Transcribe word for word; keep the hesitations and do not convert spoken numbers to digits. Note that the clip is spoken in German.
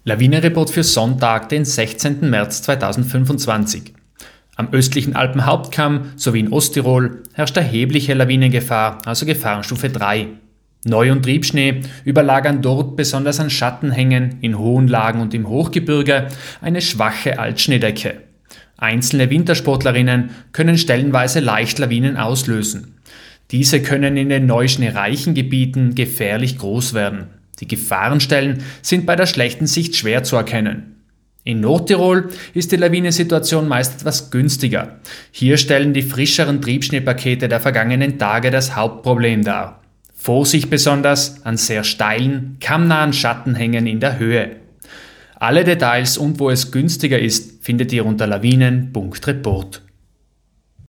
Lawinenreport für Sonntag, den sechzehnten März zweitausendfünfundzwanzig. Am östlichen Alpenhauptkamm sowie in Osttirol herrscht erhebliche Lawinengefahr, also Gefahrenstufe drei. Neu- und Triebschnee überlagern dort besonders an Schattenhängen, in hohen Lagen und im Hochgebirge eine schwache Altschneedecke. Einzelne Wintersportlerinnen können stellenweise leicht Lawinen auslösen. Diese können in den neuschneereichen Gebieten gefährlich groß werden. Die Gefahrenstellen sind bei der schlechten Sicht schwer zu erkennen. In Nordtirol ist die Lawinensituation meist etwas günstiger. Hier stellen die frischeren Triebschneepakete der vergangenen Tage das Hauptproblem dar. Vorsicht besonders an sehr steilen, kammnahen Schattenhängen in der Höhe. Alle Details und wo es günstiger ist, findet ihr unter lawinen punkt report.